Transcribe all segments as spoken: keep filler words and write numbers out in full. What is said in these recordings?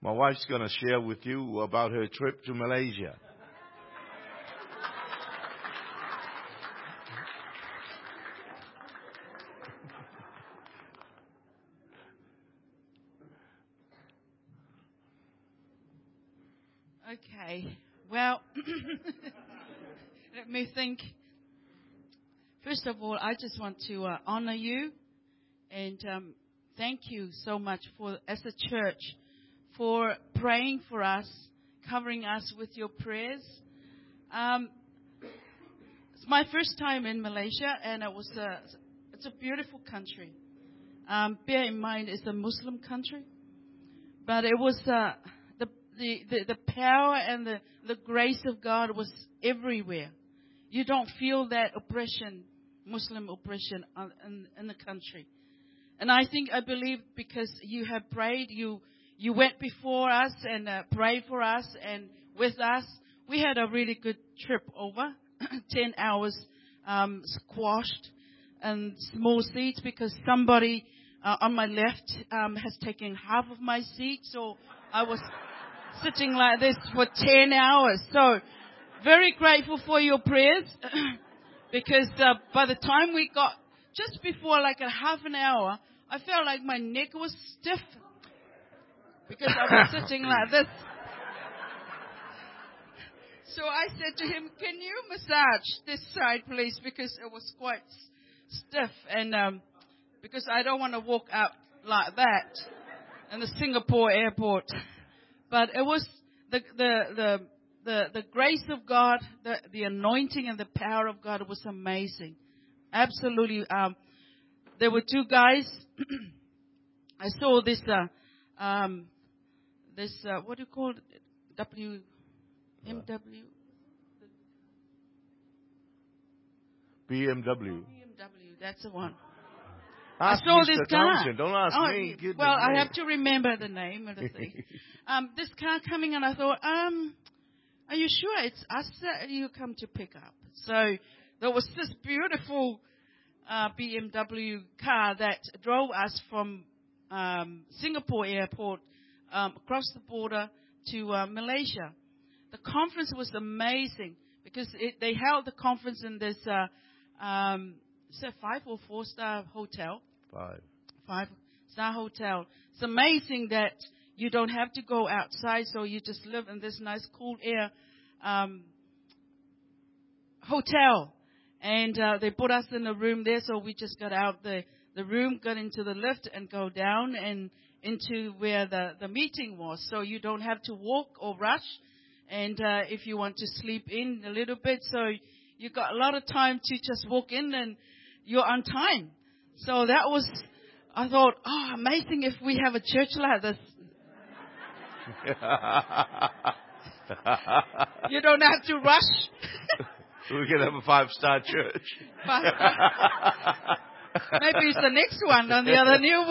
My wife's going to share with you about her trip to Malaysia. Okay. Well, let me think. First of all, I just want to uh, honor you and um, thank you so much for, as a church, for praying for us, covering us with your prayers. Um, it's my first time in Malaysia, and it was a, it's a beautiful country. Um, bear in mind, it's a Muslim country, but it was uh, the, the the the power and the the grace of God was everywhere. You don't feel that oppression, Muslim oppression, in, in the country. And I think, I believe, because you have prayed, you you went before us and uh, prayed for us and with us. We had a really good trip over, ten hours um, squashed and small seats because somebody uh, on my left um, has taken half of my seat. So I was sitting like this for ten hours. So very grateful for your prayers because uh, by the time we got, just before like a half an hour, I felt like my neck was stiff because I was sitting like this. So I said to him, can you massage this side, please? Because it was quite stiff. And um, because I don't want to walk out like that in the Singapore airport. But it was the the the the, the grace of God, the, the anointing and the power of God was amazing. Absolutely. Um, there were two guys. I saw this, uh, um, this uh, what do you call it? W, M W? B M W. B M W, that's the one. Ask I saw Mister this car. Townsend. Don't ask oh, me. Goodness well, me. I have to remember the name of the thing. um, this car coming, and I thought, um, are you sure it's us that you come to pick up? So there was this beautiful uh, B M W car that drove us from um, Singapore airport um, across the border to uh, Malaysia. The conference was amazing because it, they held the conference in this uh, um, is it five or four star hotel? Five. Five star hotel. It's amazing that you don't have to go outside, so you just live in this nice cool air um, hotel. And uh, they put us in a room there, so we just got out the, the room, got into the lift, and go down and into where the, the meeting was. So you don't have to walk or rush. And uh, if you want to sleep in a little bit, so you got a lot of time to just walk in and you're on time. So that was, I thought, oh, amazing if we have a church like this. You don't have to rush. We can have a five-star church. Five star. Maybe it's the next one on the other new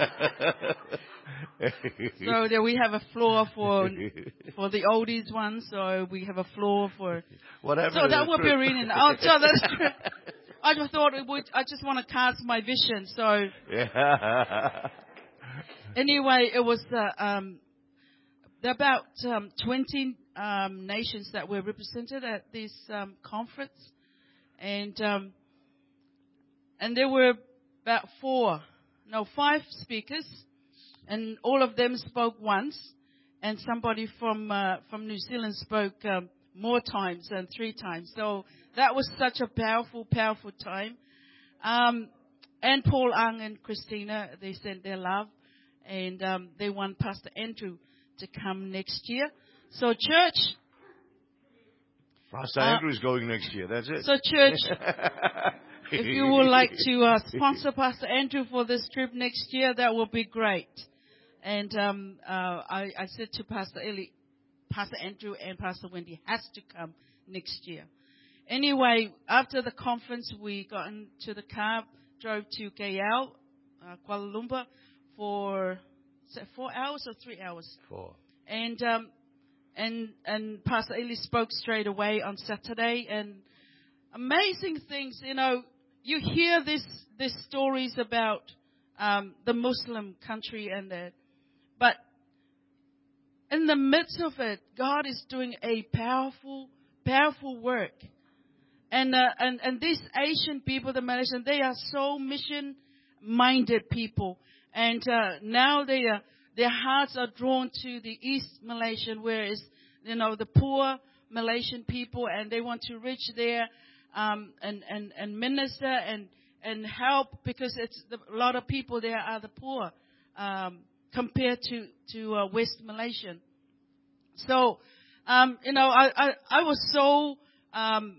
one. So there we have a floor for for the oldies one. So we have a floor for. What happened? So to that the would be trip? really. Oh, so that's true. I just thought it would. I just want to cast my vision. So Yeah. anyway, it was uh, um, there are about um, twenty um, nations that were represented at this um, conference, and um, and there were about four, no, five speakers, and all of them spoke once, and somebody from uh, from New Zealand spoke um, more times than three times. So that was such a powerful, powerful time. Um, and Paul Ang and Christina, they sent their love, and um, they want Pastor Andrew to come next year. So church. Pastor uh, Andrew is going next year. That's it. So church, if you would like to uh, sponsor Pastor Andrew for this trip next year, that would be great. And um, uh, I, I said to Pastor Eli, Pastor Andrew and Pastor Wendy has to come next year. Anyway, after the conference, we got into the car, drove to K L, uh, Kuala Lumpur, for is it four hours or three hours? Four. And um, and and Pastor Eli spoke straight away on Saturday, and amazing things. You know, you hear this these stories about um, the Muslim country and that, but in the midst of it, God is doing a powerful, powerful work. And, uh, and, and these Asian people, the Malaysians, they are so mission-minded people. And, uh, now they are, their hearts are drawn to the East Malaysian, whereas, you know, the poor Malaysian people, and they want to reach there, um, and, and, and minister and, and help, because it's the, a lot of people there are the poor, um, compared to, to, uh, West Malaysian. So, um, you know, I, I, I was so, um,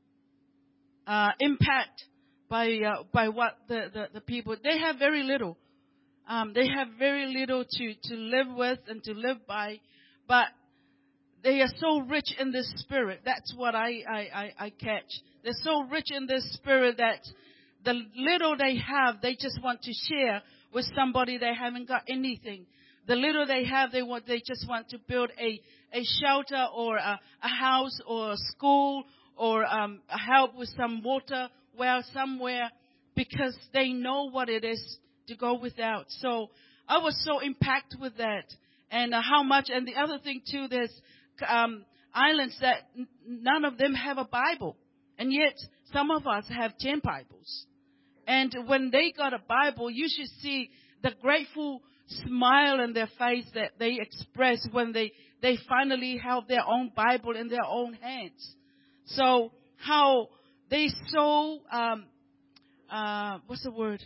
uh, impacted by, uh, by what the, the, the people, they have very little. Um, they have very little to, to live with and to live by, but they are so rich in the spirit. That's what I, I, I, I catch. They're so rich in the spirit that the little they have, they just want to share with somebody they haven't got anything. The little they have, they want, they just want to build a, a shelter or a, a house or a school or um, help with some water well somewhere, because they know what it is to go without. So I was so impacted with that, and uh, how much. And the other thing too, there's um, islands that n- none of them have a Bible, and yet some of us have ten Bibles. And when they got a Bible, you should see the grateful smile in their face that they express when they, they finally have their own Bible in their own hands. So how they so, um, uh, what's the word?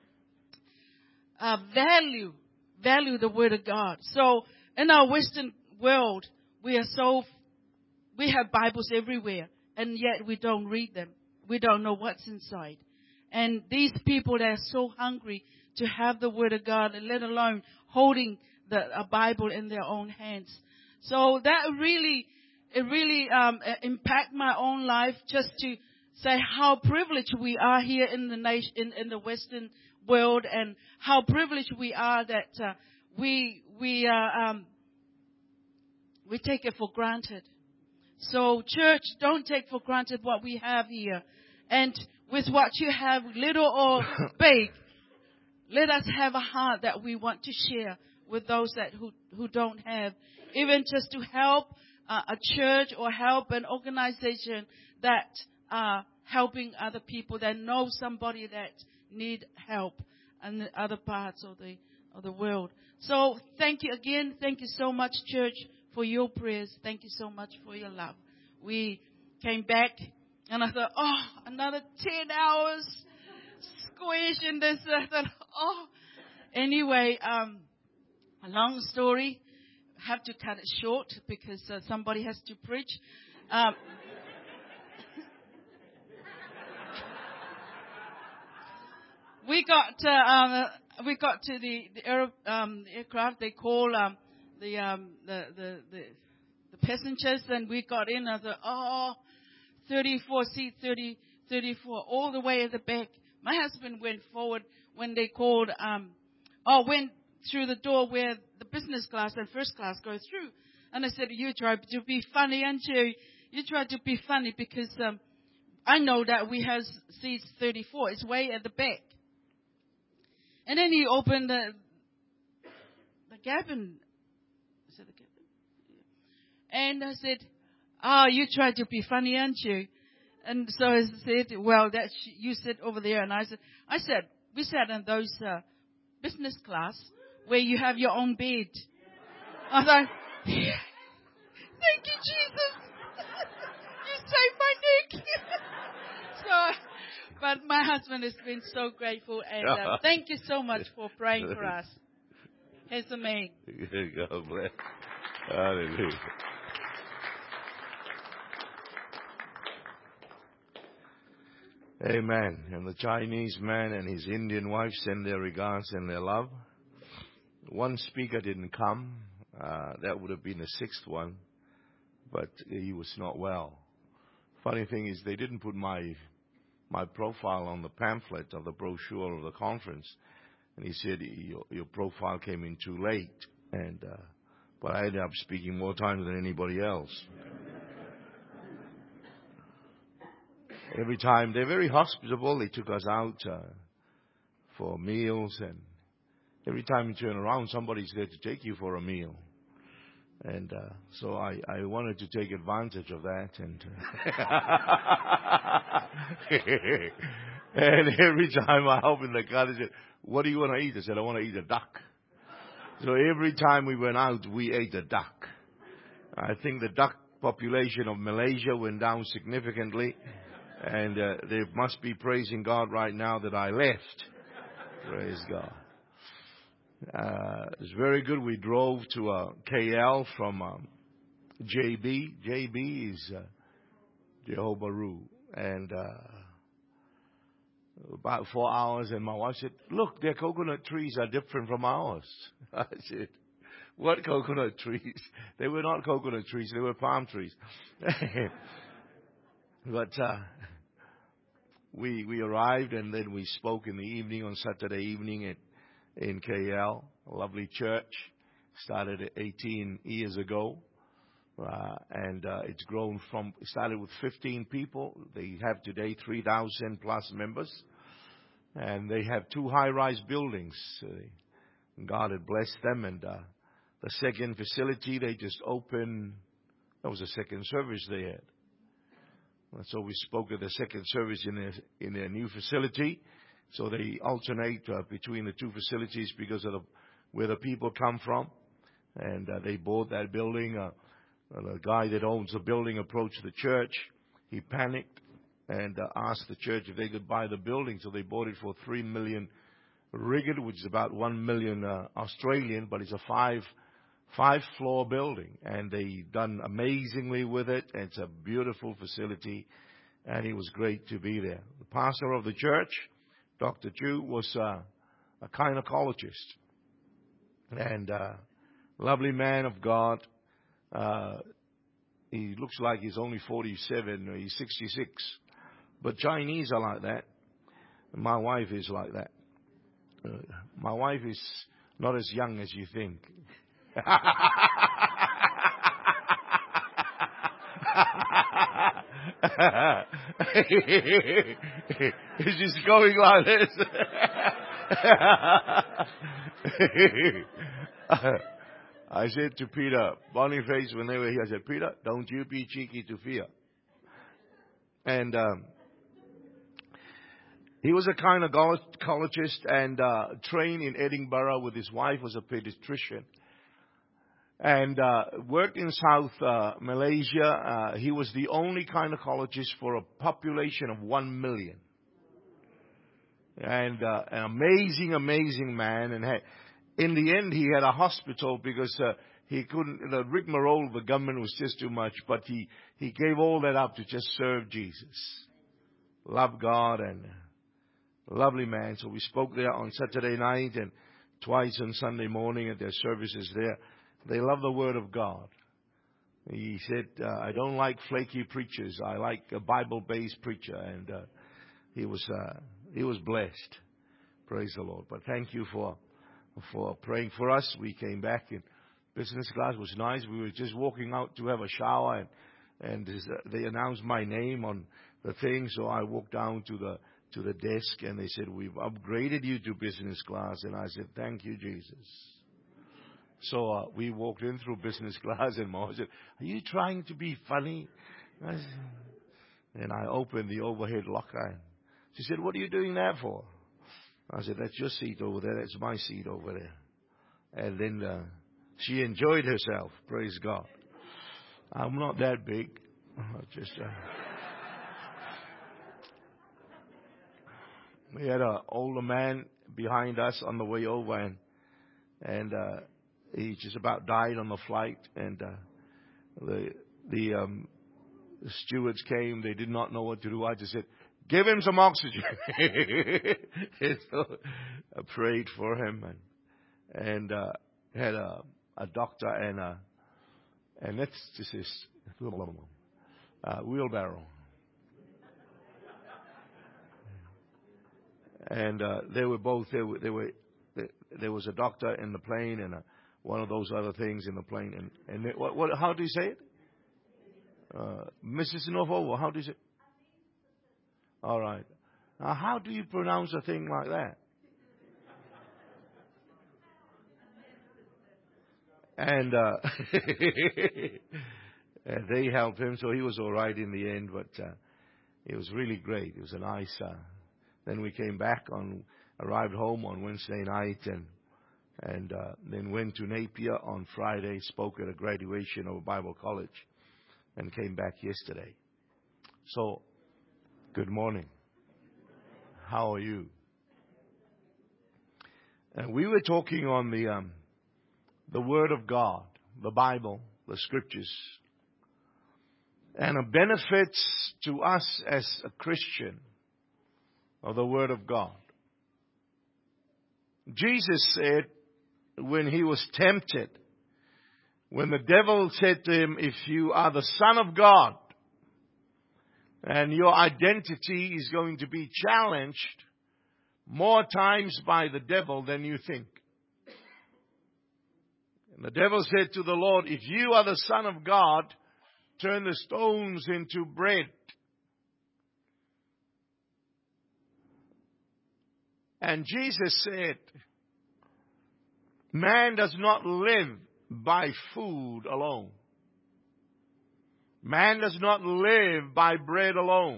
Uh, value, value the Word of God. So in our Western world, we are so, we have Bibles everywhere, and yet we don't read them. We don't know what's inside. And these people, they're so hungry to have the Word of God, and let alone holding the a Bible in their own hands. So that really, it really um, impact my own life, just to say how privileged we are here in the nation, in, in the Western world, and how privileged we are that uh, we we uh, um, we take it for granted. So, church, don't take for granted what we have here, and with what you have, little or big, let us have a heart that we want to share with those that who, who don't have. Even just to help uh, a church or help an organization that are helping other people that know somebody that need help in the other parts of the, of the world. So thank you again. Thank you so much, church, for your prayers. Thank you so much for your love. We came back, and I thought, oh, another ten hours squish in this. I thought, oh. Anyway, um, a long story. I have to cut it short because uh, somebody has to preach. Um, we got uh, um, we got to the, the air, um, aircraft. They call um, the, um, the the the the passengers, and we got in. I thought, oh. thirty-four seat, thirty, thirty-four, all the way at the back. My husband went forward when they called, um, oh, went through the door where the business class and first class go through. And I said, you try to be funny, aren't you? You try to be funny because um, I know that we have seats thirty-four. It's way at the back. And then he opened the, the cabin. Is that the cabin? Yeah. And I said, oh, you try to be funny, aren't you? And so I said, well, that you sit over there. And I said, I said, we sat in those uh, business class where you have your own bed. I thought, yeah, thank you, Jesus. You saved my neck. So, but my husband has been so grateful, and uh, thank you so much for praying for us. Here's the man. God bless. Hallelujah. Amen. And the Chinese man and his Indian wife send their regards and their love. One speaker didn't come. Uh, that would have been the sixth one, but he was not well. Funny thing is, they didn't put my my profile on the pamphlet of the brochure of the conference, and he said your, your profile came in too late. And uh, but I ended up speaking more times than anybody else. Every time, they're very hospitable. They took us out uh, for meals, and every time you turn around, somebody's there to take you for a meal. And uh, so I, I wanted to take advantage of that. And, and every time I opened the car, they said, what do you want to eat? I said, I want to eat a duck. So every time we went out, we ate a duck. I think the duck population of Malaysia went down significantly. And uh, they must be praising God right now that I left. Praise God. Uh, it's very good. We drove to uh, K L from um, J B. J B is uh, Jehovah Ru. And uh, about four hours, and my wife said, look, their coconut trees are different from ours. I said, what coconut trees? They were not coconut trees. They were palm trees. But uh, we we arrived, and then we spoke in the evening on Saturday evening at in K L, a lovely church, started eighteen years ago, uh, and uh, it's grown from, it started with fifteen people. They have today three thousand plus members, and they have two high-rise buildings. Uh, God had blessed them, and uh, the second facility they just opened, that was the second service they had. And so we spoke at the second service in their, in their new facility. So they alternate uh, between the two facilities because of the, where the people come from. And uh, they bought that building. Uh, the guy that owns the building approached the church. He panicked and uh, asked the church if they could buy the building. So they bought it for three million ringgit, which is about one million uh, Australian, but it's a five five floor building. And they done amazingly with it. And it's a beautiful facility. And it was great to be there. The pastor of the church, Doctor Chu, was uh, a gynecologist and uh, lovely man of God. Uh, he looks like he's only forty-seven, he's sixty-six. But Chinese are like that. My wife is like that. Uh, my wife is not as young as you think. It's just going like this. I said to Peter, Boniface, when they were here, I said, Peter, don't you be cheeky to fear. And um, he was a gynecologist and uh, trained in Edinburgh with his wife, was a pediatrician. And uh, worked in South uh, Malaysia. Uh, he was the only gynecologist for a population of one million. And uh, an amazing, amazing man. And had, in the end, he had a hospital because uh, he couldn't, the rigmarole of the government was just too much. But he, he gave all that up to just serve Jesus. Love God and lovely man. So we spoke there on Saturday night and twice on Sunday morning at their services there. They love the Word of God. He said, uh, I don't like flaky preachers. I like a Bible-based preacher. And uh, he was uh, he was blessed. Praise the Lord. But thank you for for praying for us. We came back in business class. It was nice. We were just walking out to have a shower. And, and they announced my name on the thing. So I walked down to the to the desk. And they said, we've upgraded you to business class. And I said, thank you, Jesus. So uh, we walked in through business class, and Mom said, are you trying to be funny? I said, and I opened the overhead locker. She said, what are you doing that for? I said, that's your seat over there. That's my seat over there. And then uh, she enjoyed herself. Praise God. I'm not that big. Just uh, we had an older man behind us on the way over, and and uh, he just about died on the flight. And uh, the the, um, the stewards came. They did not know what to do. I just said, give him some oxygen. And so I prayed for him, and and uh, had a a doctor and a and that's just this uh, wheelbarrow. And uh, they were both they were they were there was a doctor in the plane and a, one of those other things in the plane. And and they, what what how do you say it? Uh, Missus Novo, how do you say it? All right. Now, how do you pronounce a thing like that? And, uh, and they helped him, so he was all right in the end. But uh, it was really great. It was a nice. Uh, then we came back on, arrived home on Wednesday night, and and uh, then went to Napier on Friday. Spoke at a graduation of a Bible college, and came back yesterday. So, good morning. How are you? And we were talking on the um, the Word of God, the Bible, the Scriptures, and the benefits to us as a Christian of the Word of God. Jesus said when he was tempted, when the devil said to him, if you are the Son of God, and your identity is going to be challenged more times by the devil than you think. And the devil said to the Lord, if you are the Son of God, turn the stones into bread. And Jesus said, man does not live by food alone. Man does not live by bread alone.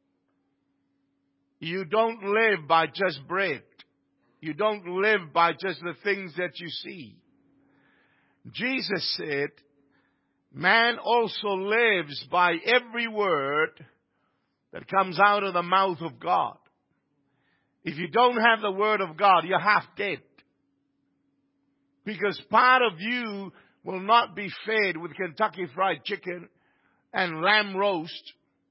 You don't live by just bread. You don't live by just the things that you see. Jesus said, man also lives by every word that comes out of the mouth of God. If you don't have the Word of God, you're half dead. Because part of you will not be fed with Kentucky Fried Chicken and lamb roast.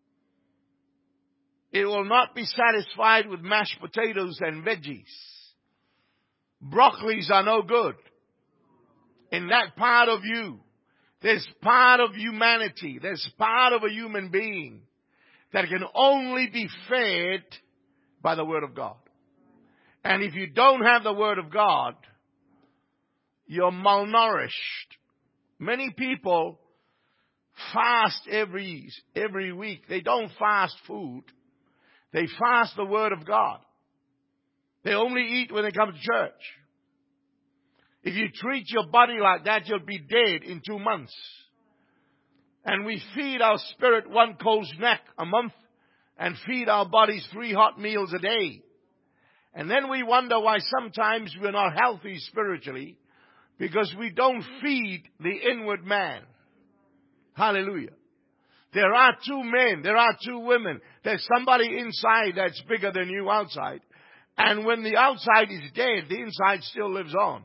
It will not be satisfied with mashed potatoes and veggies. Broccolis are no good. In that part of you, there's part of humanity, there's part of a human being that can only be fed by the Word of God. And if you don't have the Word of God, you're malnourished. Many people fast every, every week. They don't fast food. They fast the Word of God. They only eat when they come to church. If you treat your body like that, you'll be dead in two months. And we feed our spirit one cold snack a month and feed our bodies three hot meals a day. And then we wonder why sometimes we're not healthy spiritually, because we don't feed the inward man. Hallelujah. There are two men, there are two women. There's somebody inside that's bigger than you outside. And when the outside is dead, the inside still lives on.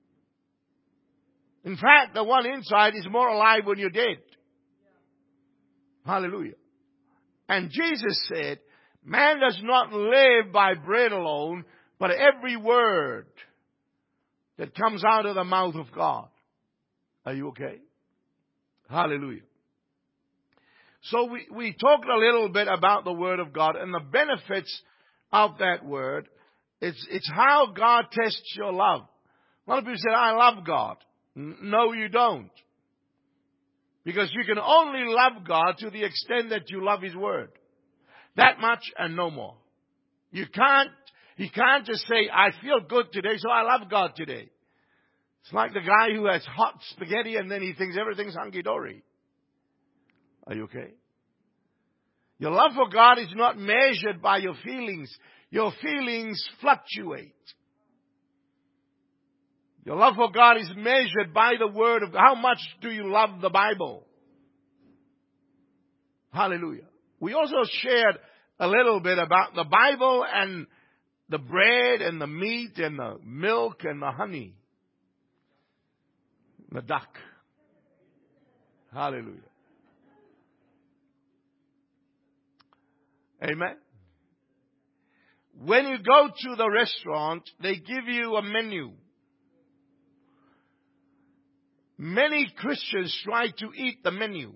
In fact, the one inside is more alive when you're dead. Hallelujah. And Jesus said, man does not live by bread alone, but every word that comes out of the mouth of God. Are you okay? Hallelujah. So we, we talked a little bit about the Word of God and the benefits of that Word. It's, it's how God tests your love. A lot of people say, I love God. No, you don't. Because you can only love God to the extent that you love His Word. That much and no more. You can't, you can't just say, I feel good today, so I love God today. It's like the guy who has hot spaghetti and then he thinks everything's hunky-dory. Are you okay? Your love for God is not measured by your feelings. Your feelings fluctuate. Your love for God is measured by the Word of God. How much do you love the Bible? Hallelujah. We also shared a little bit about the Bible and the bread and the meat and the milk and the honey. The duck. Hallelujah. Amen. When you go to the restaurant, they give you a menu. Many Christians try to eat the menu.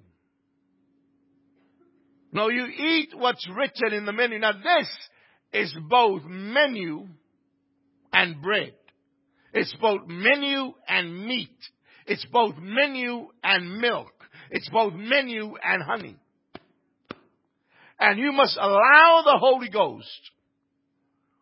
No, you eat what's written in the menu. Now this is both menu and bread. It's both menu and meat. It's both menu and milk. It's both menu and honey. And you must allow the Holy Ghost,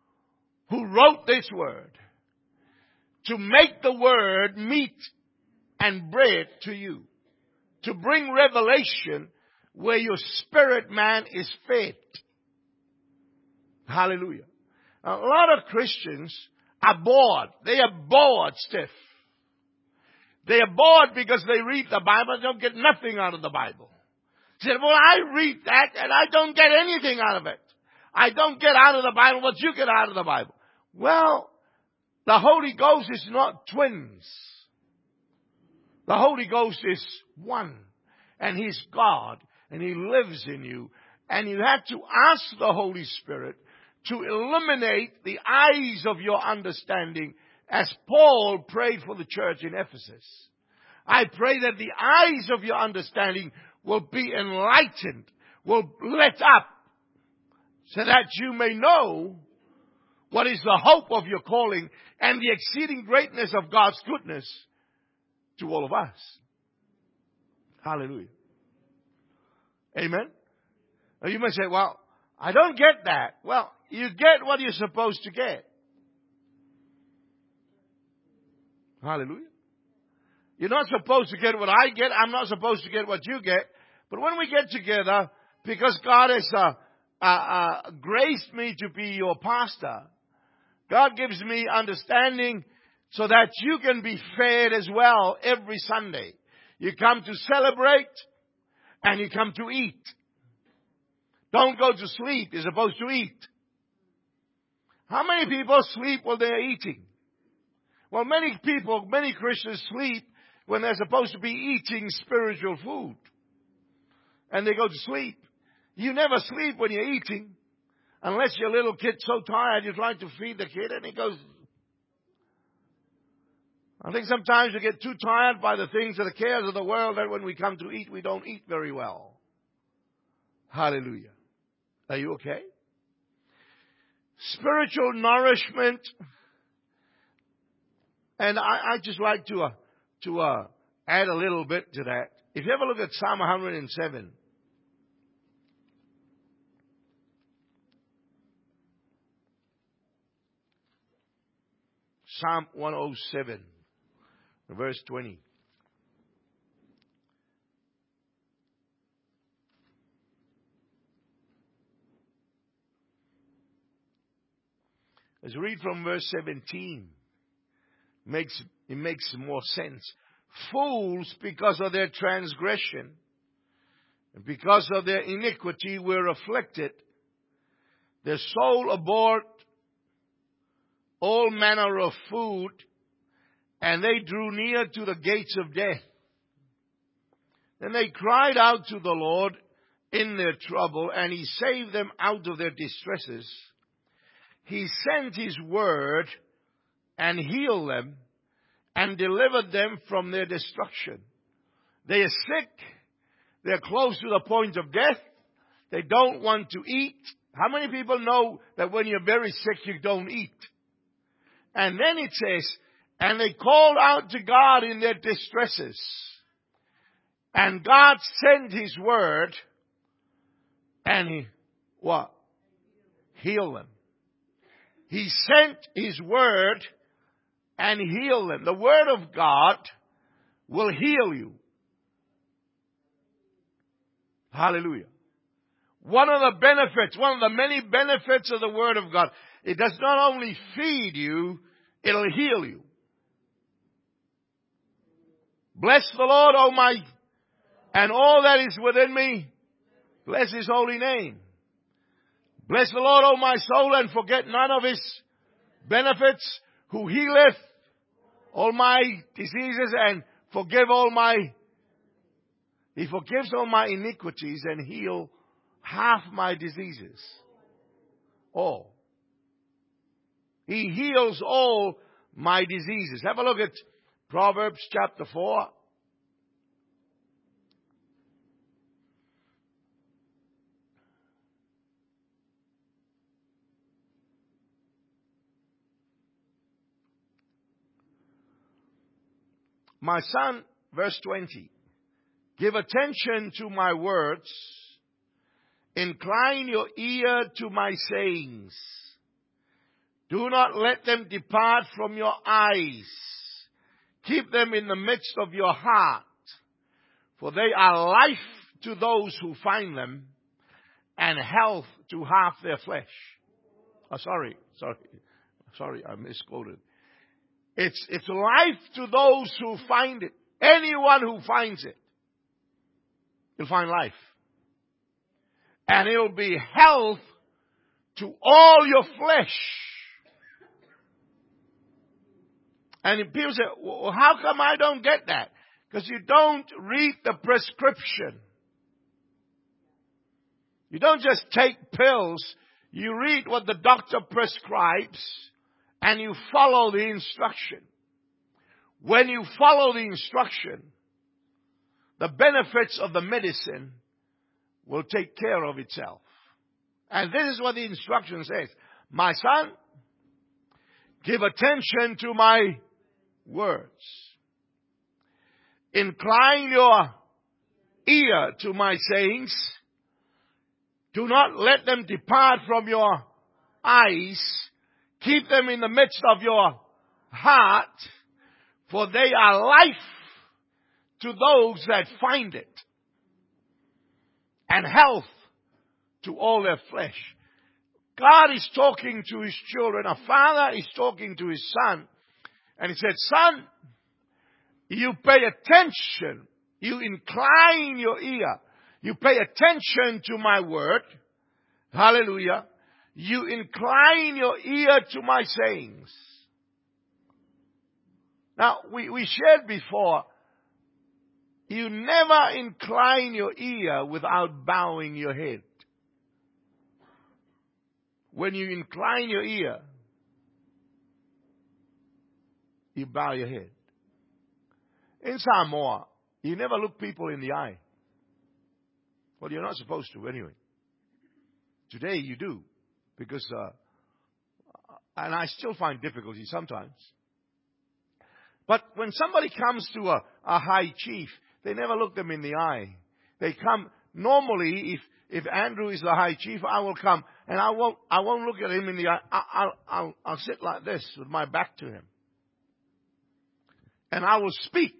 who wrote this word, to make the word meat and bread to you, to bring revelation where your spirit man is fed. Hallelujah. A lot of Christians are bored. They are bored stiff. They are bored because they read the Bible and don't get nothing out of the Bible. They said, well, I read that and I don't get anything out of it. I don't get out of the Bible what you get out of the Bible. Well, the Holy Ghost is not twins. The Holy Ghost is one. And He's God. And He lives in you. And you have to ask the Holy Spirit to illuminate the eyes of your understanding, as Paul prayed for the church in Ephesus. I pray that the eyes of your understanding will be enlightened, will lit up, so that you may know what is the hope of your calling and the exceeding greatness of God's goodness to all of us. Hallelujah. Amen. Now you may say, well, I don't get that. Well, you get what you're supposed to get. Hallelujah. You're not supposed to get what I get. I'm not supposed to get what you get. But when we get together, because God has uh, uh, uh, graced me to be your pastor, God gives me understanding so that you can be fed as well every Sunday. You come to celebrate and you come to eat. Don't go to sleep. You're supposed to eat. How many people sleep while they're eating? Well, many people, many Christians sleep when they're supposed to be eating spiritual food. And they go to sleep. You never sleep when you're eating. Unless your little kid's so tired, you're trying to feed the kid and he goes. I think sometimes we get too tired by the things and the cares of the world that when we come to eat, we don't eat very well. Hallelujah. Are you okay? Spiritual nourishment. And I, I just like to, uh, to uh, add a little bit to that. If you ever look at Psalm one hundred seven. Psalm one oh seven, verse twenty. Let's read from verse seventeen. Makes, it makes more sense. Fools, because of their transgression, and because of their iniquity, were afflicted. Their soul abhorred all manner of food, and they drew near to the gates of death. Then they cried out to the Lord in their trouble, and He saved them out of their distresses. He sent His word and healed them and delivered them from their destruction. They are sick. They're close to the point of death. They don't want to eat. How many people know that when you're very sick, you don't eat? And then it says, and they called out to God in their distresses. And God sent His word and He, what? Healed them. He sent His word and healed them. The word of God will heal you. Hallelujah. One of the benefits, one of the many benefits of the word of God, it does not only feed you, it'll heal you. Bless the Lord, O my, and all that is within me. Bless His holy name. Bless the Lord, O my soul, and forget none of His benefits, who healeth all my diseases and forgive all my, He forgives all my iniquities and heal half my diseases. All. He heals all my diseases. Have a look at Proverbs chapter four. My son, verse twenty, give attention to my words, incline your ear to my sayings. Do not let them depart from your eyes. Keep them in the midst of your heart, for they are life to those who find them, and health to half their flesh. Oh, sorry, sorry, sorry, I misquoted. It's, it's life to those who find it. Anyone who finds it, you'll find life. And it'll be health to all your flesh. And people say, well, how come I don't get that? Because you don't read the prescription. You don't just take pills. You read what the doctor prescribes and you follow the instruction. When you follow the instruction, the benefits of the medicine will take care of itself. And this is what the instruction says. My son, give attention to my words. Incline your ear to my sayings. Do not let them depart from your eyes. Keep them in the midst of your heart, for they are life to those that find it, and health to all their flesh. God is talking to His children. A father is talking to his son. And He said, son, you pay attention. You incline your ear. You pay attention to my word. Hallelujah. You incline your ear to my sayings. Now, we, we shared before, you never incline your ear without bowing your head. When you incline your ear, you bow your head. In Samoa, you never look people in the eye. Well, you're not supposed to anyway. Today you do. Because, uh, and I still find difficulty sometimes. But when somebody comes to a, a high chief, they never look them in the eye. They come, normally, if, if Andrew is the high chief, I will come and I won't, I won't look at him in the eye. I, I'll, I'll, I'll sit like this with my back to him. And I will speak.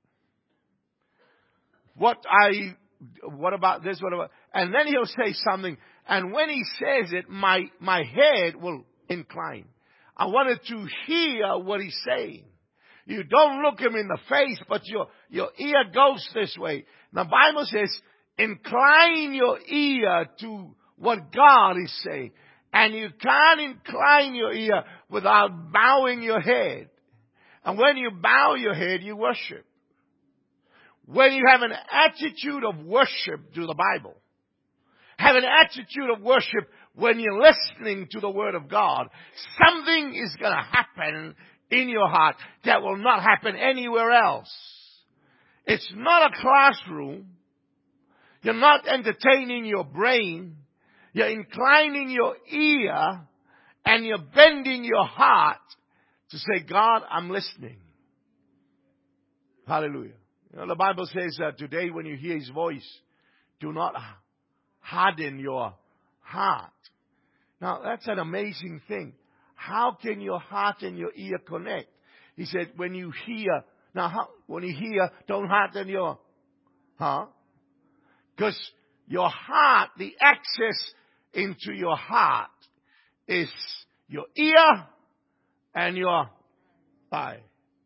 What I, what about this, what about, and then he'll say something. And when he says it, my, my head will incline. I wanted to hear what he's saying. You don't look him in the face, but your, your ear goes this way. The Bible says, incline your ear to what God is saying. And you can't incline your ear without bowing your head. And when you bow your head, you worship. When you have an attitude of worship to the Bible, have an attitude of worship when you're listening to the Word of God, something is going to happen in your heart that will not happen anywhere else. It's not a classroom. You're not entertaining your brain. You're inclining your ear and you're bending your heart to say, God, I'm listening. Hallelujah. You know, the Bible says that today when you hear His voice, do not harden your heart. Now, that's an amazing thing. How can your heart and your ear connect? He said, when you hear, now, how, when you hear, don't harden your, huh? Because your heart, the access into your heart is your ear and your eye.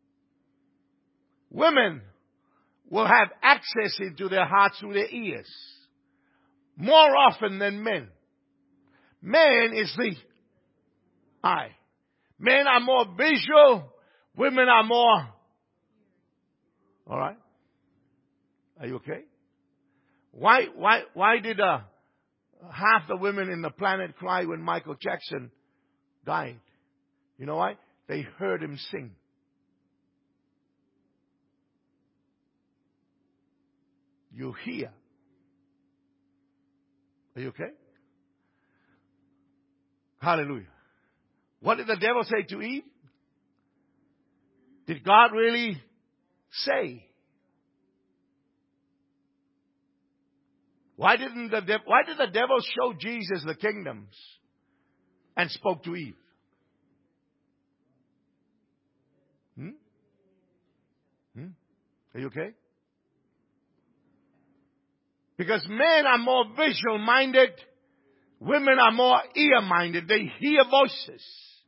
Women will have access into their hearts through their ears more often than men. Men is the eye. Men are more visual. Women are more. All right. Are you okay? Why, why, why did uh, half the women in the planet cry when Michael Jackson died? You know why? They heard him sing. You hear. Are you okay? Hallelujah. What did the devil say to Eve? Did God really say? Why didn't the de- why did the devil show Jesus the kingdoms and spoke to Eve? Hmm? Are you okay? Because men are more visual minded. Women are more ear minded. They hear voices.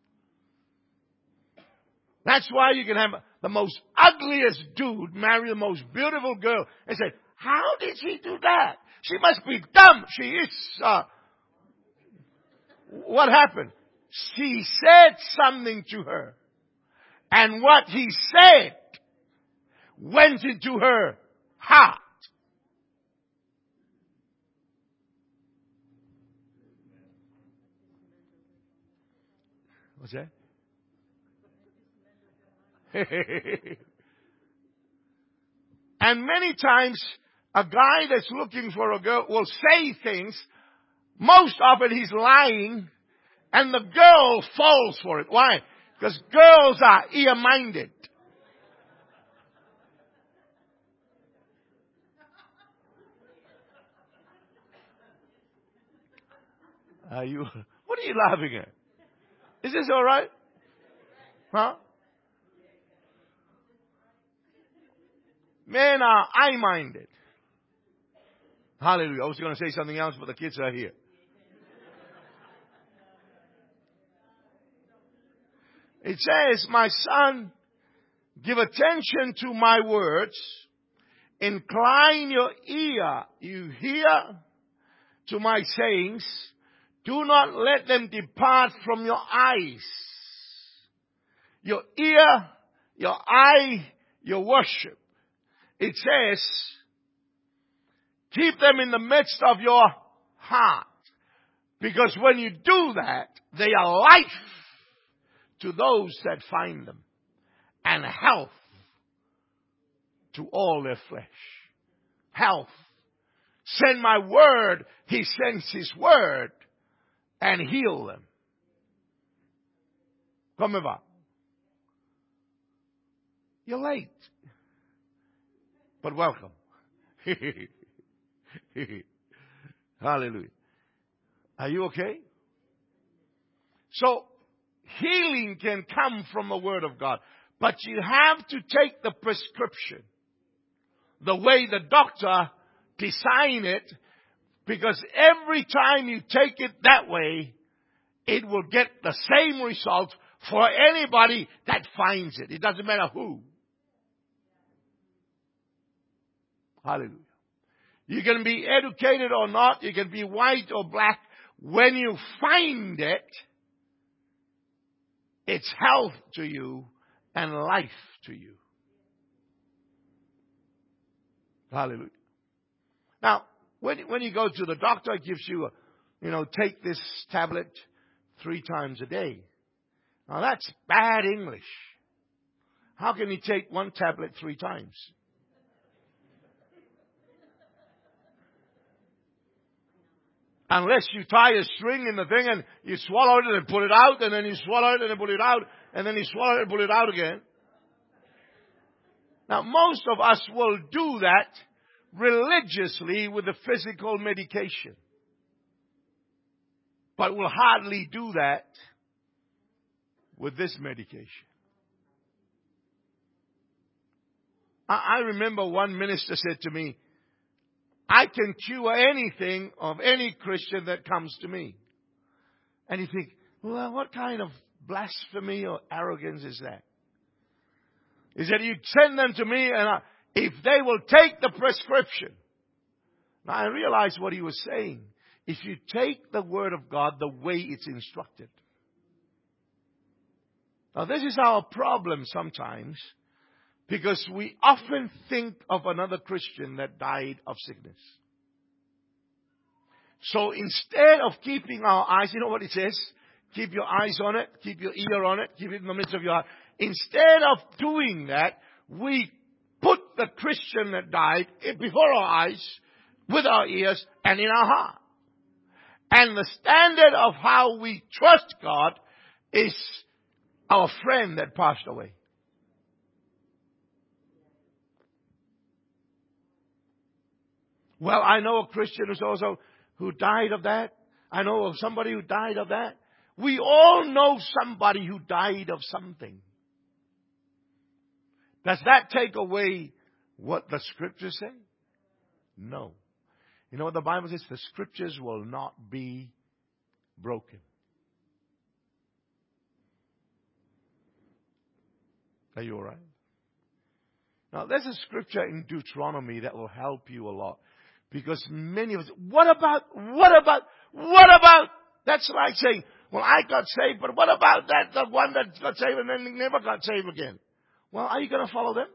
That's why you can have the most ugliest dude marry the most beautiful girl and say, how did she do that? She must be dumb. She is, uh, what happened? She said something to her. And what he said went into her heart. What's that? And many times, a guy that's looking for a girl will say things. Most often he's lying, and the girl falls for it. Why? Because girls are ear-minded. Are you? What are you laughing at? Is this all right? Huh? Men are eye-minded. Hallelujah. I was going to say something else, but the kids are here. It says, my son, give attention to my words. Incline your ear, you hear, to my sayings. Do not let them depart from your eyes. Your ear, your eye, your worship. It says, keep them in the midst of your heart. Because when you do that, they are life to those that find them, and health to all their flesh. Health. Send my word. He sends his word and heal them. Come about. You're late, but welcome. Hallelujah. Are you okay? So, healing can come from the Word of God. But you have to take the prescription the way the doctor designed it, because every time you take it that way, it will get the same result for anybody that finds it. It doesn't matter who. Hallelujah. You can be educated or not. You can be white or black. When you find it, it's health to you and life to you. Hallelujah. Now, when, when you go to the doctor, it gives you, a, you know, take this tablet three times a day. Now, that's bad English. How can you take one tablet three times? Unless you tie a string in the thing and you swallow it and then pull it out, and then you swallow it and then pull it out, and then you swallow it and pull it out again. Now, most of us will do that religiously with the physical medication. But we'll hardly do that with this medication. I, I remember one minister said to me, I can cure anything of any Christian that comes to me. And you think, well, what kind of blasphemy or arrogance is that? He said, you send them to me, and I, if they will take the prescription. Now, I realized what he was saying. If you take the Word of God the way it's instructed. Now, this is our problem sometimes, because we often think of another Christian that died of sickness. So instead of keeping our eyes, you know what it says? Keep your eyes on it, keep your ear on it, keep it in the midst of your heart. Instead of doing that, we put the Christian that died before our eyes, with our ears, and in our heart. And the standard of how we trust God is our friend that passed away. Well, I know a Christian who's also who died of that. I know of somebody who died of that. We all know somebody who died of something. Does that take away what the Scriptures say? No. You know what the Bible says? The Scriptures will not be broken. Are you all right? Now, there's a scripture in Deuteronomy that will help you a lot. Because many of us, what about, what about, what about, that's like saying, well, I got saved, but what about that, the one that got saved and then never got saved again? Well, are you going to follow them?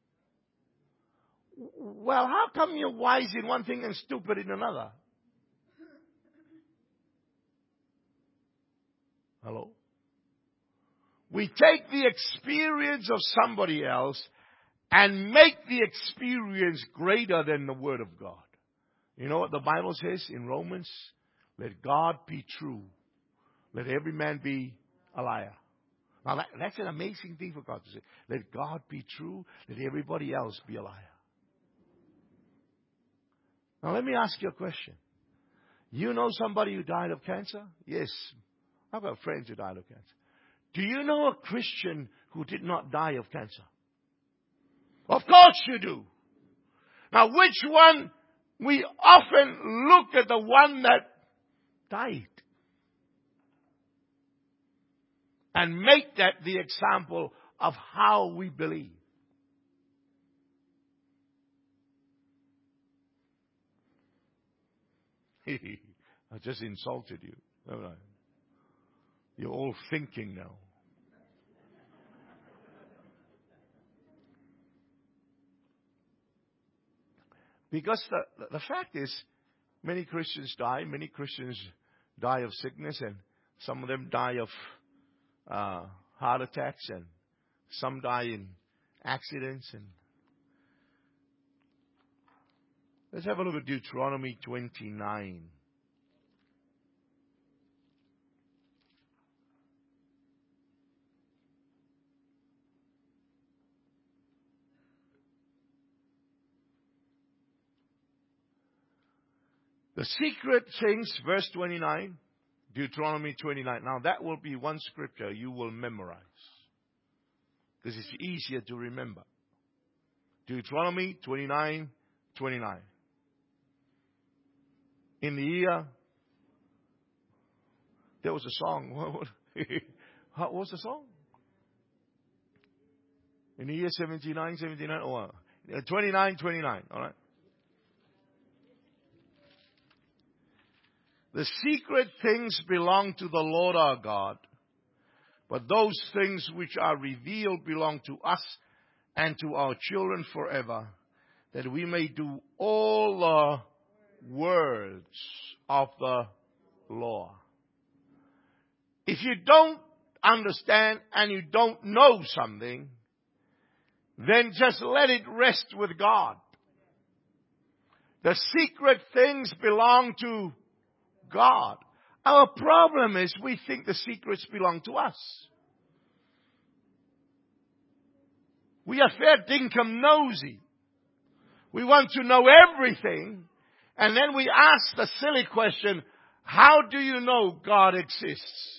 Well, how come you're wise in one thing and stupid in another? Hello? We take the experience of somebody else and make the experience greater than the Word of God. You know what the Bible says in Romans? Let God be true. Let every man be a liar. Now that, that's an amazing thing for God to say. Let God be true. Let everybody else be a liar. Now let me ask you a question. You know somebody who died of cancer? Yes. I've got friends who died of cancer. Do you know a Christian who did not die of cancer? Of course you do. Now which one? We often look at the one that died and make that the example of how we believe. I just insulted you, haven't I? You're all thinking now. Because the, the fact is, many Christians die. Many Christians die of sickness, and some of them die of uh, heart attacks, and some die in accidents. And let's have a look at Deuteronomy twenty-nine. The secret things, verse twenty-nine, Deuteronomy twenty-nine. Now that will be one scripture you will memorize, because it's easier to remember. Deuteronomy twenty-nine, twenty-nine. In the year, there was a song. What was the song? In the year seventy-nine, seventy-nine, or twenty-nine, twenty-nine, all right? The secret things belong to the Lord our God, but those things which are revealed belong to us and to our children forever, that we may do all the words of the law. If you don't understand and you don't know something, then just let it rest with God. The secret things belong to God. Our problem is we think the secrets belong to us. We are fair dinkum nosy. We want to know everything. And then we ask the silly question, how do you know God exists?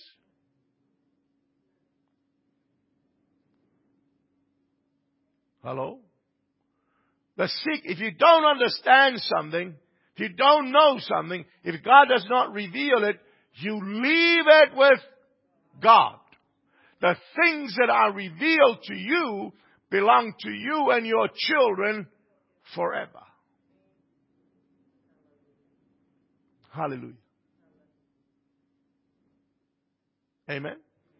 Hello? The sick, if you don't understand something, if you don't know something, if God does not reveal it, you leave it with God. The things that are revealed to you belong to you and your children forever. Hallelujah. Amen.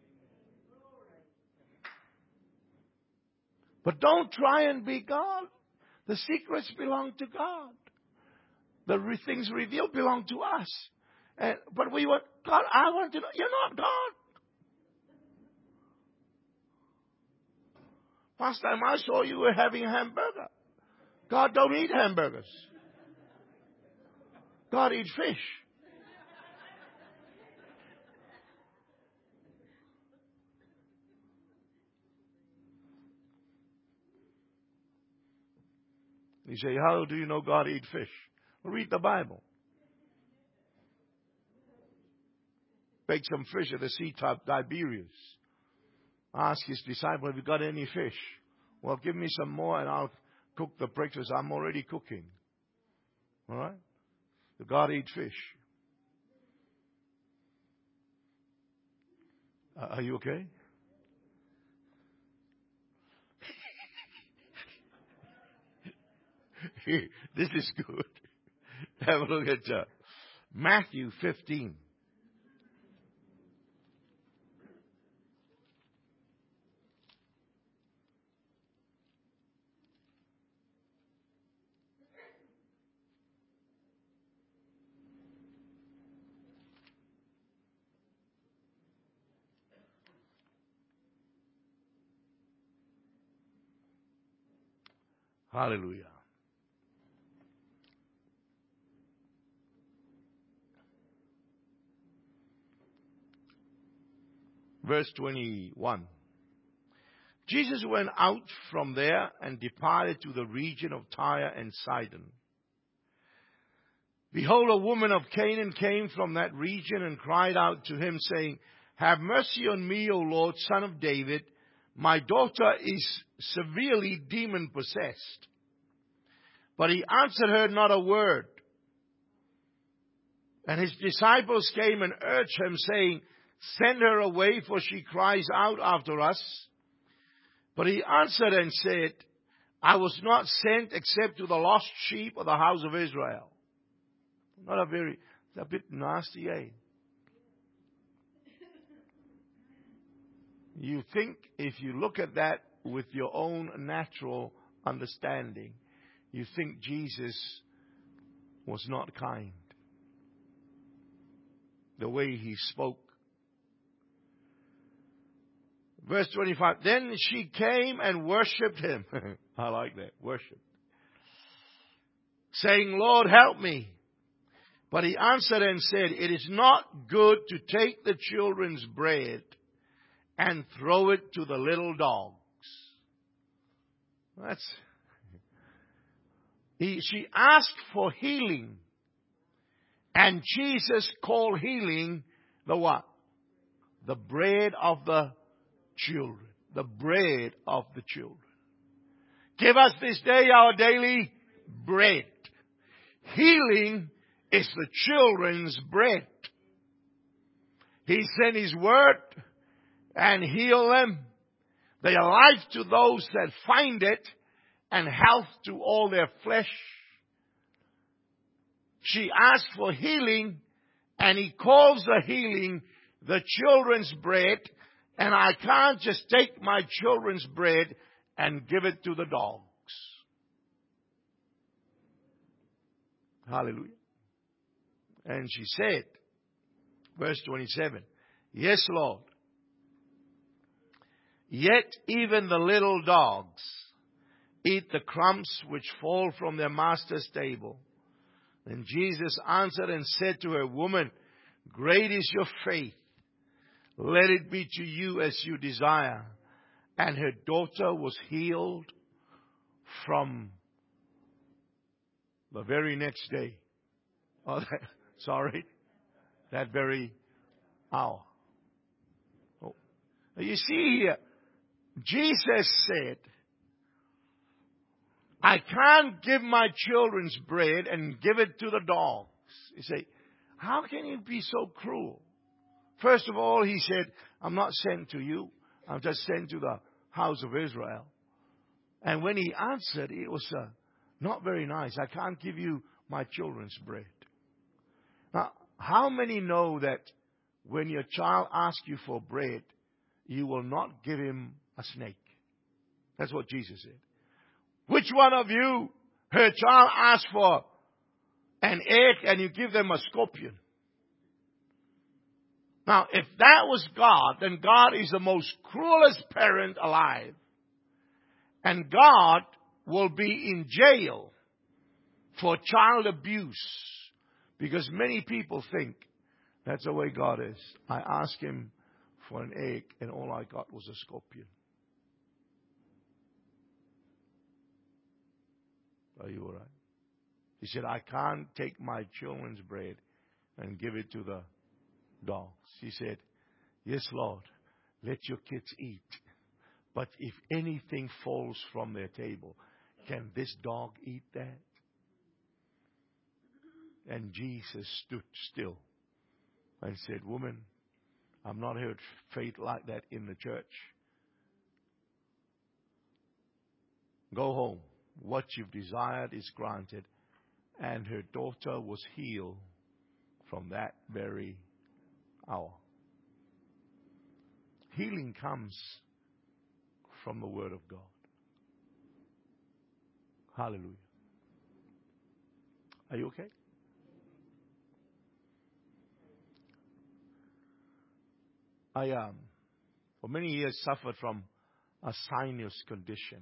But don't try and be God. The secrets belong to God. The re- things revealed belong to us. And, but we want, God, I want to know. You're not God. Last time I saw you were having a hamburger. God don't eat hamburgers. God eats fish. You say, how do you know God eats fish? Well, read the Bible. Bake some fish at the Sea of Tiberias. Ask his disciple, have you got any fish? Well, give me some more and I'll cook the breakfast. I'm already cooking. All right? The God eat fish. Uh, are you okay? This is good. Have a look at uh, Matthew fifteen. Hallelujah. Verse twenty-one. Jesus went out from there and departed to the region of Tyre and Sidon. Behold, a woman of Canaan came from that region and cried out to him, saying, Have mercy on me, O Lord, Son of David. My daughter is severely demon-possessed. But he answered her not a word. And his disciples came and urged him, saying, Send her away, for she cries out after us. But he answered and said, I was not sent except to the lost sheep of the house of Israel. Not a very, a bit nasty, eh? You think if you look at that with your own natural understanding, you think Jesus was not kind. The way he spoke. Verse twenty-five, then she came and worshipped him. I like that, worship. Saying, Lord, help me. But he answered and said, It is not good to take the children's bread and throw it to the little dogs. That's... He, she asked for healing. And Jesus called healing the what? The bread of the children. The bread of the children. Give us this day our daily bread. Healing is the children's bread. He sent His word and heal them. They are life to those that find it and health to all their flesh. She asked for healing, and He calls the healing the children's bread. And I can't just take my children's bread and give it to the dogs. Hallelujah. And she said, verse twenty-seven, Yes, Lord. Yet even the little dogs eat the crumbs which fall from their master's table. Then Jesus answered and said to her, Woman, great is your faith. Let it be to you as you desire. And her daughter was healed from the very next day. Oh, that, sorry. That very hour. Oh. You see here, Jesus said, I can't give my children's bread and give it to the dogs. You say, how can you be so cruel? First of all, He said, I'm not sent to you. I'm just sent to the house of Israel. And when He answered, it was uh, not very nice. I can't give you my children's bread. Now, how many know that when your child asks you for bread, you will not give him a snake? That's what Jesus said. Which one of you, her child asks for an egg and you give them a scorpion? Now, if that was God, then God is the most cruelest parent alive. And God will be in jail for child abuse. Because many people think that's the way God is. I asked Him for an egg and all I got was a scorpion. Are you all right? He said, I can't take my children's bread and give it to the dogs. He said, yes, Lord, let your kids eat. But if anything falls from their table, Can this dog eat that? And Jesus stood still and said, woman, I've not heard faith like that in the church. Go home. What you've desired is granted. And her daughter was healed from that very hour. Healing comes from the Word of God. Hallelujah. Are you okay? I, um, for many years, suffered from a sinus condition.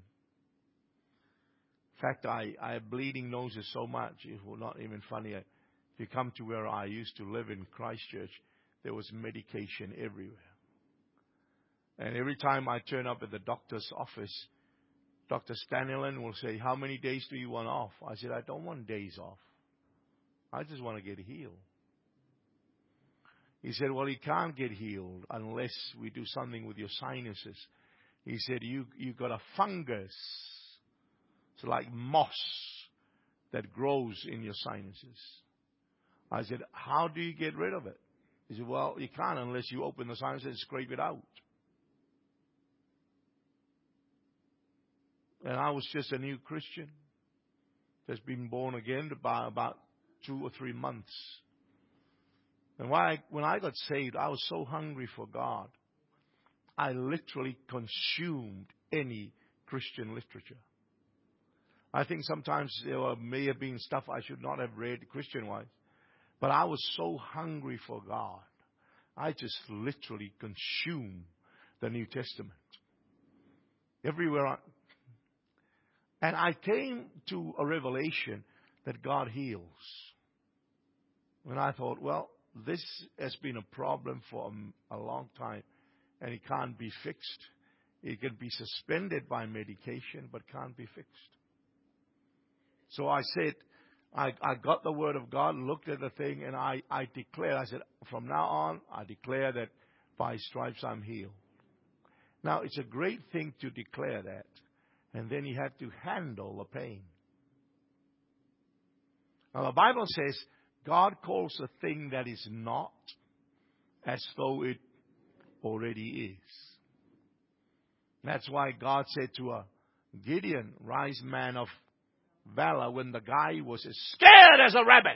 In fact, I, I have bleeding noses so much, it was not even funny. If you come to where I used to live in Christchurch, there was medication everywhere. And every time I turn up at the doctor's office, Doctor Stanilin will say, how many days do you want off? I said, I don't want days off. I just want to get healed. He said, well, you can't get healed unless we do something with your sinuses. He said, you, you got a fungus. It's like moss that grows in your sinuses. I said, how do you get rid of it? He said, well, you can't unless you open the sinuses and scrape it out. And I was just a new Christian. Just been born again by about two or three months. And when I, when I got saved, I was so hungry for God. I literally consumed any Christian literature. I think sometimes there may have been stuff I should not have read Christian-wise. But I was so hungry for God. I just literally consumed the New Testament. Everywhere I... And I came to a revelation that God heals. And I thought, well, this has been a problem for a, a long time. And it can't be fixed. It can be suspended by medication, but can't be fixed. So I said, I, I got the Word of God, looked at the thing, and I, I declared, I said, from now on, I declare that by stripes I'm healed. Now, it's a great thing to declare that. And then you have to handle the pain. Now, the Bible says, God calls a thing that is not as though it already is. That's why God said to a Gideon, rise man of valor, when the guy was as scared as a rabbit.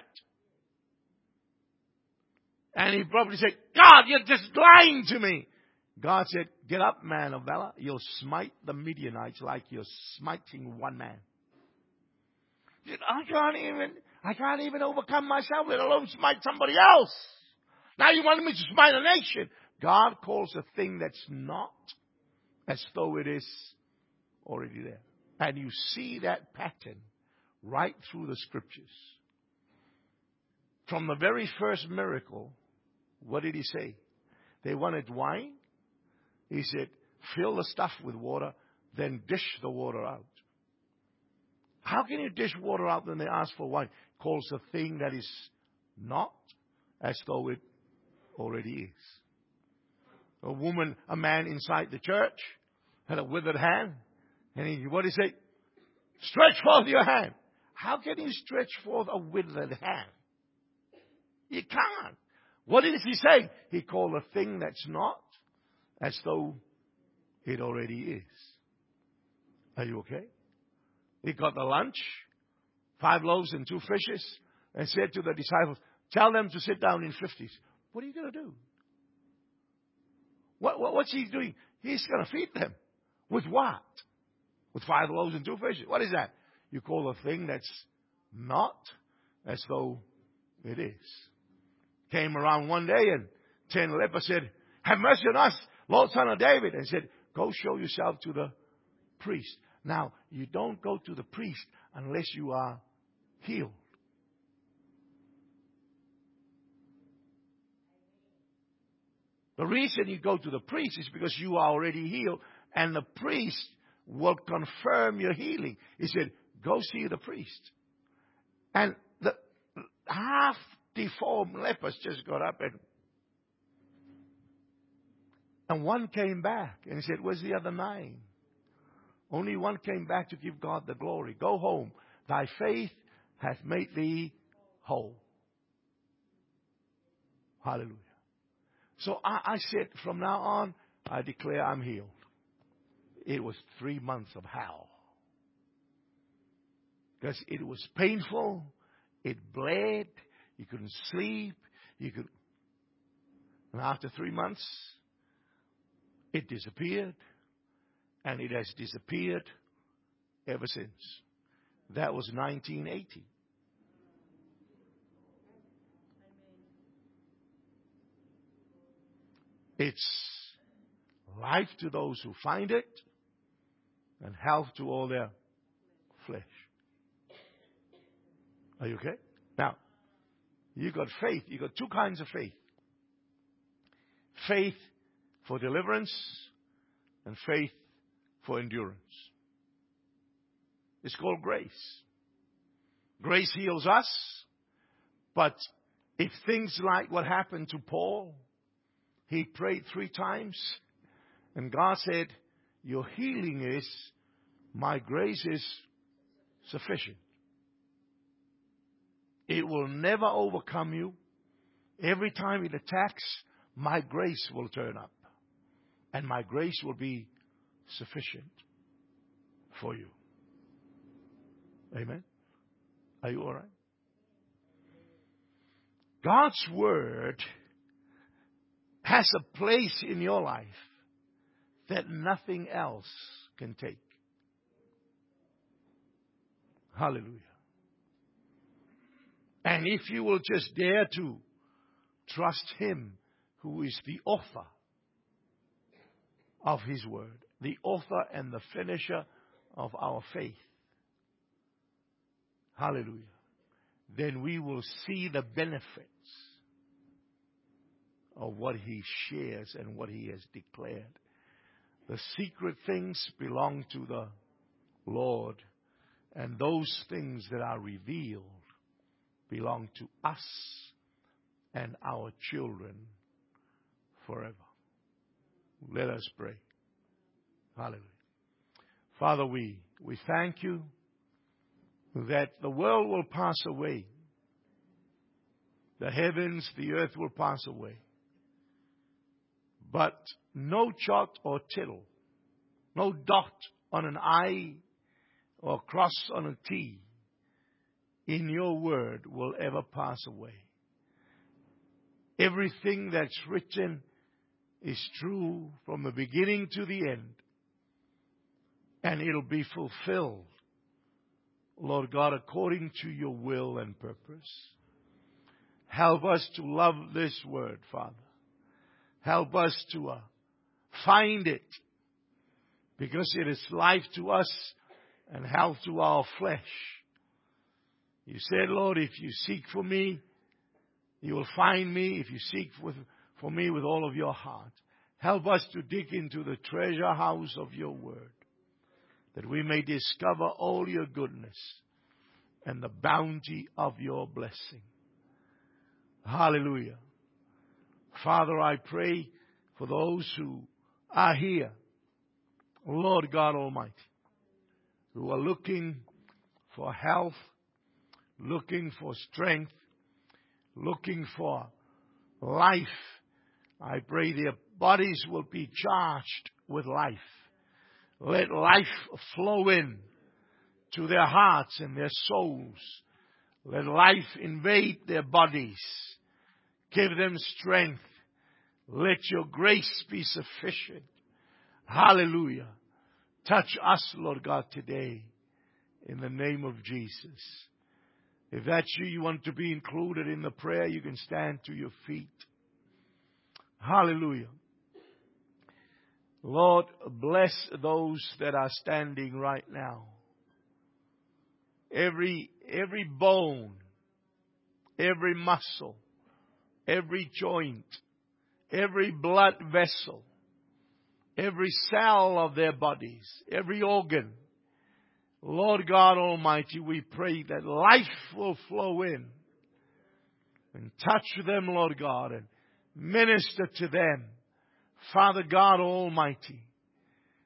And he probably said, God, you're just lying to me. God said, get up, man of valor. You'll smite the Midianites like you're smiting one man. He said, I can't even, I can't even overcome myself, let alone smite somebody else. Now you want me to smite a nation. God calls a thing that's not as though it is already there. And you see that pattern right through the scriptures. From the very first miracle, what did he say? They wanted wine. He said, fill the stuff with water, then dish the water out. How can you dish water out when they ask for wine? Calls a thing that is not as though it already is. A woman, a man inside the church had a withered hand. And he, what did he say? Stretch forth your hand. How can you stretch forth a withered hand? You can't. What did he say? He called a thing that's not as though it already is. Are you okay? He got the lunch, five loaves and two fishes, and said to the disciples, tell them to sit down in fifties. What are you going to do? What, what, what's he doing? He's going to feed them. With what? With five loaves and two fishes. What is that? You call a thing that's not as though it is. Came around one day and ten lepers said, have mercy on us, Lord, Son of David. And said, go show yourself to the priest. Now, you don't go to the priest unless you are healed. The reason you go to the priest is because you are already healed, and the priest will confirm your healing. He said, go see the priest. And the half deformed lepers just got up and and one came back and he said, where's the other nine? Only one came back to give God the glory. Go home. Thy faith hath made thee whole. Hallelujah. So I, I said, from now on, I declare I'm healed. It was three months of hell. Because it was painful. It bled. You couldn't sleep. You could. And after three months, it disappeared. And it has disappeared ever since. That was nineteen eighty. It's life to those who find it and health to all their flesh. Are you okay? Now, you got faith. You got two kinds of faith. Faith for deliverance and faith for endurance. It's called grace. Grace heals us, but if things like what happened to Paul, he prayed three times, and God said, your healing is, my grace is sufficient. It will never overcome you. Every time it attacks, my grace will turn up. And my grace will be sufficient for you. Amen? Are you all right? God's Word has a place in your life that nothing else can take. Hallelujah. And if you will just dare to trust Him who is the author of His Word, the author and the finisher of our faith. Hallelujah. Then we will see the benefits of what He shares and what He has declared. The secret things belong to the Lord, and those things that are revealed belong to us and our children forever. Let us pray. Hallelujah. Father, we, we thank you that the world will pass away. The heavens, the earth will pass away. But no jot or tittle, no dot on an I or cross on a T in your word will ever pass away. Everything that's written is true from the beginning to the end. And it'll be fulfilled, Lord God, according to your will and purpose. Help us to love this word, Father. Help us to uh, find it, because it is life to us and health to our flesh. You said, Lord, if you seek for me, you will find me if you seek for, for me with all of your heart. Help us to dig into the treasure house of your word, that we may discover all your goodness and the bounty of your blessing. Hallelujah. Father, I pray for those who are here, Lord God Almighty, who are looking for health, looking for strength, looking for life. I pray their bodies will be charged with life. Let life flow in to their hearts and their souls. Let life invade their bodies. Give them strength. Let your grace be sufficient. Hallelujah. Touch us, Lord God, today in the name of Jesus. If that's you, you want to be included in the prayer, you can stand to your feet. Hallelujah. Lord, bless those that are standing right now. Every, every bone, every muscle, every joint, every blood vessel, every cell of their bodies, every organ. Lord God Almighty, we pray that life will flow in and touch them, Lord God, and minister to them. Father God Almighty,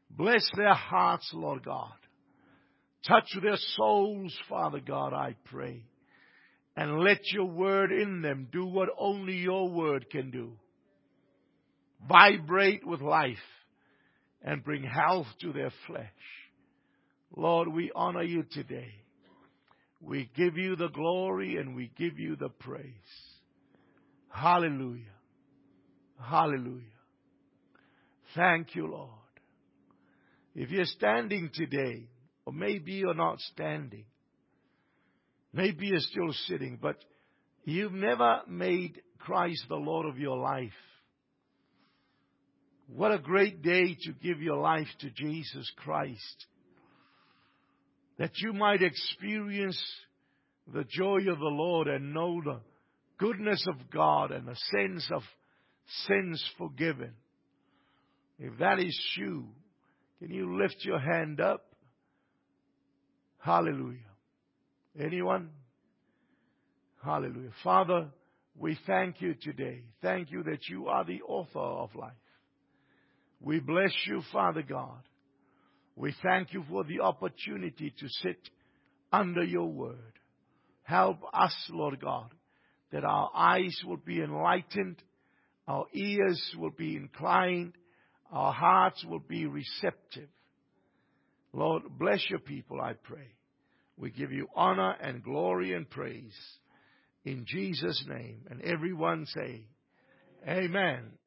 Bless their hearts, Lord God. Touch their souls, Father God, I pray. And let your word in them do what only your word can do. Vibrate with life and bring health to their flesh. Lord, we honor you today. We give you the glory and we give you the praise. Hallelujah. Hallelujah. Thank you, Lord. If you're standing today, or maybe you're not standing, maybe you're still sitting, but you've never made Christ the Lord of your life. What a great day to give your life to Jesus Christ, that you might experience the joy of the Lord and know the goodness of God and a sense of sins forgiven. If that is you, can you lift your hand up? Hallelujah. Anyone? Hallelujah. Father, we thank you today. Thank you that you are the author of life. We bless you, Father God. We thank you for the opportunity to sit under your word. Help us, Lord God, that our eyes will be enlightened, our ears will be inclined, our hearts will be receptive. Lord, bless your people, I pray. We give you honor and glory and praise in Jesus' name. And everyone say, Amen.